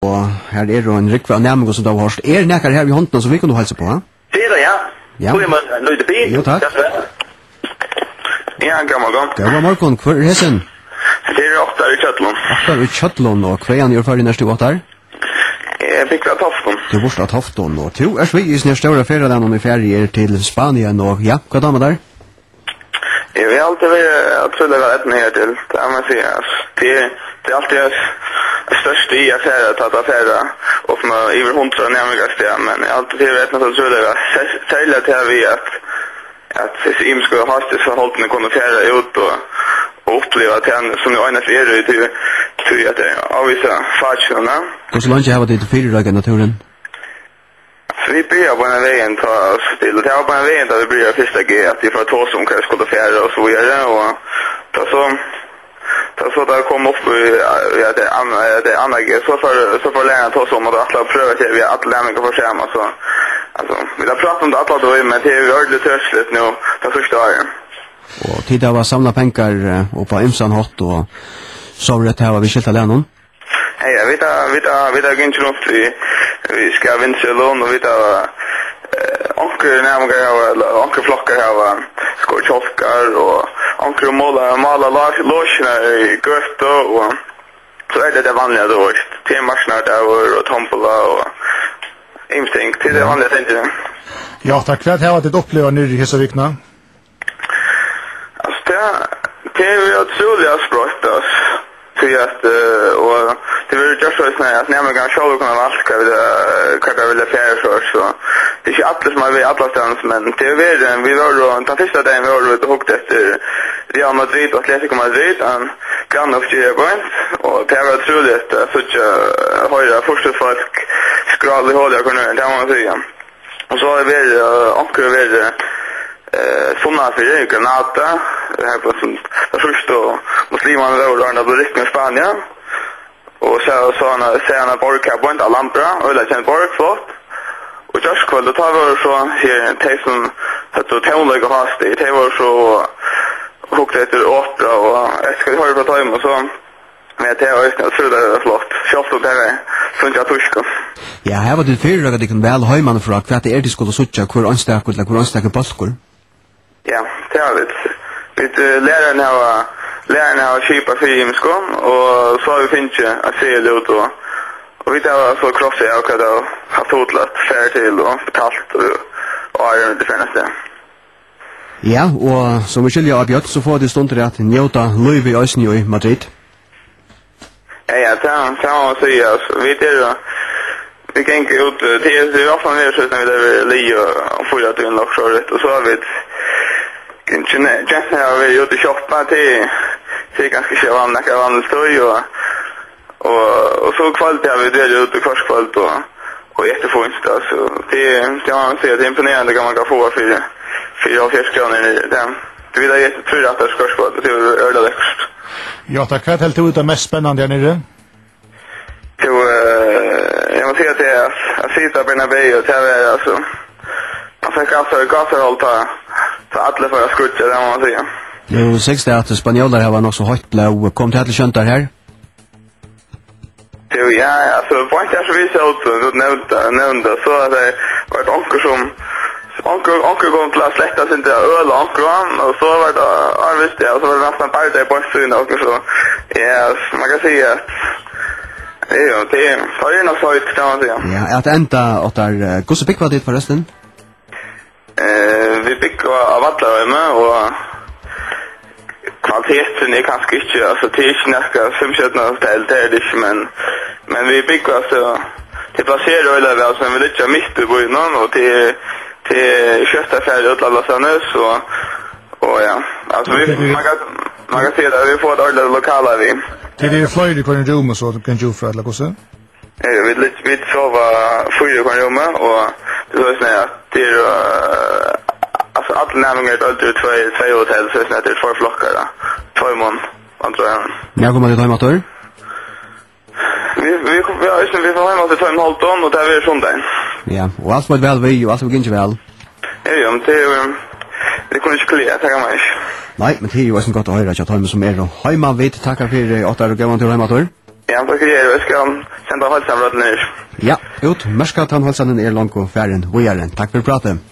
Og her jo en rikve av nærmere som du har hørt. Det nekker her i hånden som vi kunne helse på, ha? Det det, ja. Ja. Hvor man løyde bil? Jo, takk. Ja, god morgen. God morgen. Hvor hesen? Det 8 i Kjøtlund. 8 i Kjøtlund, og hva han gjør for i neste 8 her? Jeg fikk av Tofton. Du bort av Tofton, og to vi i sin større ferie den om i ferie til Spanien, og ja, hva da med der? Jeg vil alltid være trullet av etten her til, det må jeg si. Det alltid største i affärer att affärer och med över 100 närmare men alltid vet man så tror jag sälja till vi att det ska ha det så hållne kunna färra ut och uppleva att han som är ena för till att avvisa fasciona. Hur så långt jag har det till fyra dagar naturen? Så vi börjar på en vägen ta oss till och ta på en vägen där vi börjar första G att vi får två som kanske ska färra och så vidare och så där kom upp det andra G så för lärarna ta oss om att alla pröva till vi att lärarna får schema så alltså vi har pratat om det alla då men det är ordentligt tröstligt nu det första året. Och tid av att samla pengar och på imsan hot och så det här vi skilta lärarna. Hej, vi tar inte runt vi ska vinna lån och vi tar onkel närmare eller onkel flockar här skottkjoskar och onkel mala lossna i gött och så är det vanliga då till marsnart och tombola och ingenting till det vanliga inte. Ja, tack för att jag har det uppleva nu i hela veckan. Alltså det är otroligt sprott oss. Till att och det vill just så att när man själv kan vaska kan det väl så det är inte alla som har alla stans men det är vi var då den första dagen vi var ute och efter Real Madrid och Atletico Madrid och kan of the point och det var otroligt så höra första folk skral i hålla kunde det man säga och så är vi också vi såna för det Granada här på första muslimerna då under Bolivian Spanien och så såna borka på en Alhambra eller en borgflott och just kväll då tar vi så här Tyson att hotellläge hast det var så hooked efter opera och jag ska höra på time och så men det är ju så där flott självt och där sånt jag tuska. Ja, här var det för att det kan väl hemma för att det skulle sucha hur anstak eller hur anstak passkor. Ja, det är det. Vi lärarna har skipa för gymskon och så har vi finns att se det ut och vi tar så krossa jag kan då ha totlat färd till och betalt och är det finaste. Ja, og som vi skiljer av Bjørn, så får det stunder at njøta løyve i Øsni i Madrid. Ja, det må si, altså. Vi kan ikke ut, det er ofte mer sånn vi der li og fyra til en loksåret, og så har vi kjent her vi ute i shoppa til ganske ikke vanlig støy, og så kvalitet har vi det ute kvarskvalt og etterfunst, altså. Det må man si at det er imponerende kan man kan få för kronor den. Du vill jag tror att det ska skåda det är öde Ja, tack för att helt ut det mest spännande här nere. Jo, jag måste säga att jag sitter på Bernabéu och tävlar alltså. Jag fick alltså hålla så alla för att skjuta det man säger. Jo, 60 att spanjoler har nog så högt och kom till skönt här. Jo, ja, alltså på inte så visst ut nämnda så att det var ett onkel som Onkel kom till att släkta sin till öl och onkel och så var det arbets det och så var det nästan bara det på stunden och så ja man kan säga att det är nog så ut kan man säga. Ja, att ända åt där hur så pick var det förresten? Vi pick av alla med och kvaliteten är kanske inte alltså det är inte femskötna hotell det är det men vi pick alltså det placerar eller alltså vi lite mitt i byn och till kösta färd ut alla såna så och ja alltså man kan se att vi får alla lokala vi det är flyg i kan rum och så kan ju för alla kossa vi sova flyg i rum och det är så att det är alltså alla nämligen två hotell så är det två flockar då 2 mån tror jag. När kommer det ta motor? Vi får hem oss till 2,5 ton och det är söndagen. Ja, och allt var väl vi och allt var inte väl. Ja, men det kunde inte klia, tackar man inte. Nej, men det är ju också gott att höra att jag tar mig som då. Hej man vet, tackar för 8 år och gav man till hemmator. Ja, tack för det. Jag ska sända hälsan rätt ner. Ja, ut, Märska tannhalsanen långt och färren. Tack för pratet.